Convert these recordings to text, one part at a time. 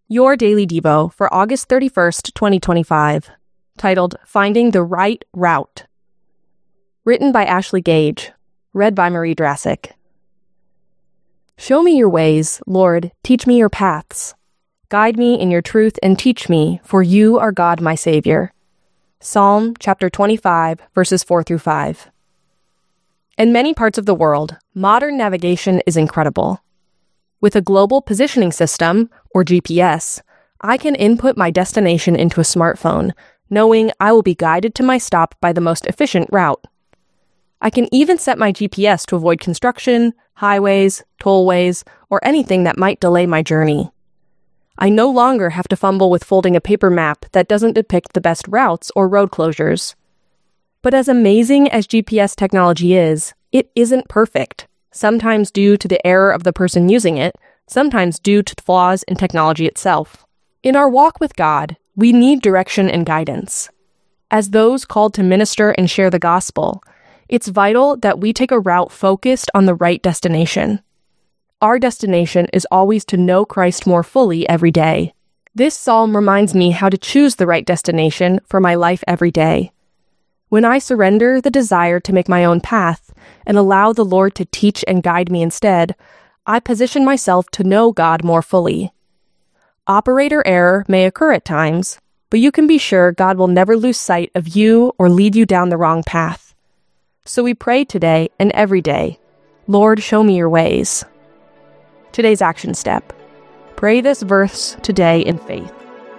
Your Daily Devo for August 31st, 2025, titled Finding the Right Route. Written by Ashley Gage, read by Marie Drassic. Show me your ways, Lord, teach me your paths. Guide me in your truth and teach me, for you are God my Savior. Psalm chapter 25, verses 4 through 5. In many parts of the world, modern navigation is incredible. With a global positioning system, or GPS, I can input my destination into a smartphone, knowing I will be guided to my stop by the most efficient route. I can even set my GPS to avoid construction, highways, tollways, or anything that might delay my journey. I no longer have to fumble with folding a paper map that doesn't depict the best routes or road closures. But as amazing as GPS technology is, it isn't perfect, sometimes due to the error of the person using it, sometimes due to flaws in technology itself. In our walk with God, we need direction and guidance. As those called to minister and share the gospel, it's vital that we take a route focused on the right destination. Our destination is always to know Christ more fully every day. This psalm reminds me how to choose the right destination for my life every day. When I surrender the desire to make my own path and allow the Lord to teach and guide me instead, I position myself to know God more fully. Operator error may occur at times, but you can be sure God will never lose sight of you or lead you down the wrong path. So we pray today and every day, Lord, show me your ways. Today's action step. Pray this verse today in faith.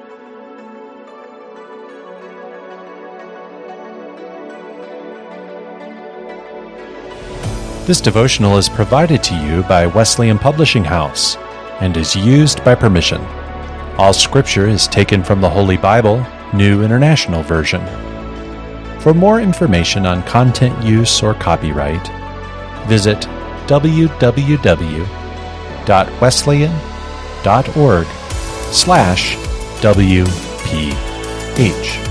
This devotional is provided to you by Wesleyan Publishing House and is used by permission. All scripture is taken from the Holy Bible, New International Version. For more information on content use or copyright, visit www.wesleyan.org/WPH.